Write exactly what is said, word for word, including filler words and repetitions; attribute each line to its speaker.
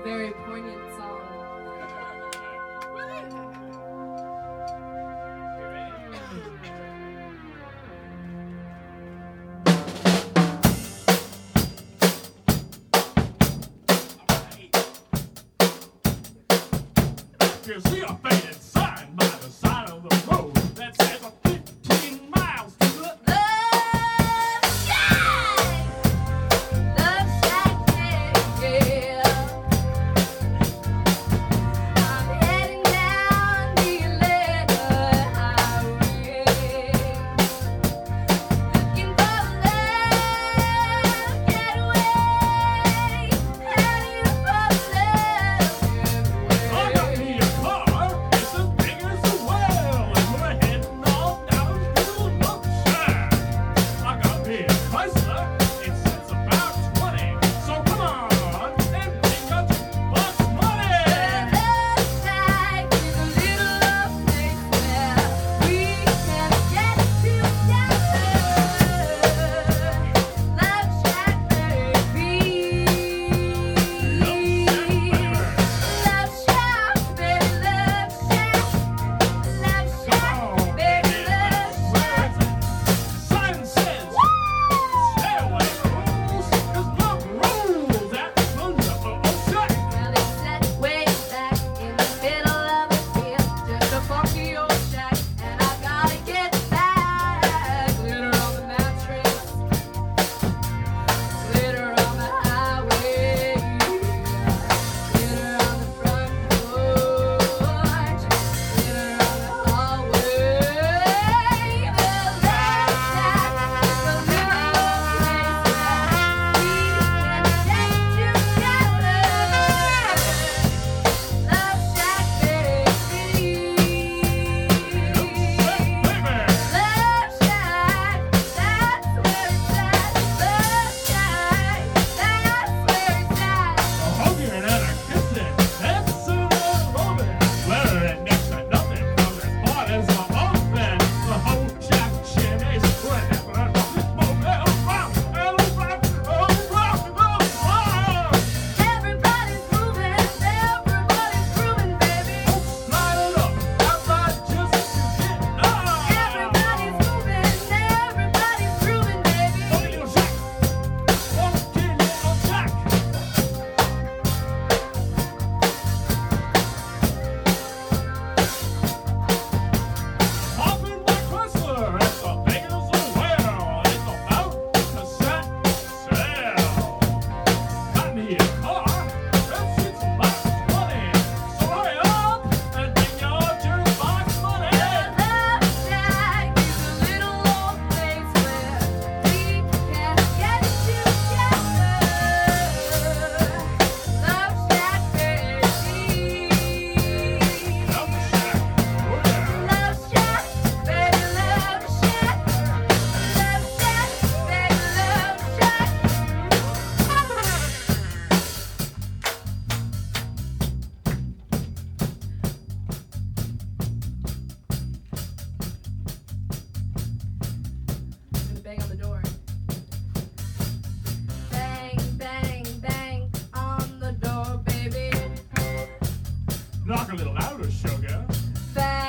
Speaker 1: very poignant song.
Speaker 2: You see a faded sign by the side of the road that says fifteen miles to the
Speaker 1: Love Shack! Love Shack, yeah, yeah. I'm heading down the Atlanta highway, looking for love getaway, heading for love
Speaker 2: I got me a car, it's as big as a well, and we're heading all down to Love Shack. I got me a Chrysler, it sits about twenty, so come on and bring your jukebox money.
Speaker 1: Love Shack is a little old place where we can get together. Love Shack, baby. Love Shack, baby, Love Shack. Love Shack, baby, Love Shack.
Speaker 2: Sign says, stay away rules, 'cause love rules at the Love Shack.
Speaker 1: Well, it's set way back in the middle of the field, just a funky old shack, and I gotta get back. Glitter on the mattress, glitter on the highway, glitter on the front porch, glitter on the hallway. The Love Shack is a little old place where we can get together. Love Shack, baby.
Speaker 2: Baby.
Speaker 1: Love Shack, that's where it's at. Love Shack, that's where it's at.
Speaker 2: A hugging and a kissing, dancing and loving, wearing next to nothing, 'cause it's hot as a oven. The whole shack chimneys whenever I rock this boat, it'll rock, it'll rock, it'll rock, it'll rock.
Speaker 1: Everybody's moving, everybody's grooving, baby.
Speaker 2: Light it up, outside just to get up.
Speaker 1: Everybody's moving, everybody's grooving, baby.
Speaker 2: Funky little shack, funky little shack. Hopping my Chrysler at the Vegas Well. It's about to set sail. Got me a car that sits about twenty. So hurry up and bring your jukebox money.
Speaker 1: Love Shack is a little old place where we can get together. Love Shack, baby.
Speaker 2: Love Shack, oh yeah.
Speaker 1: Love Shack, baby, Love Shack. Love Shack, baby, Love Shack. I'm gonna bang on the door. Bang, bang, bang on the door, baby.
Speaker 2: Knock a little louder, sugar.
Speaker 1: Bang.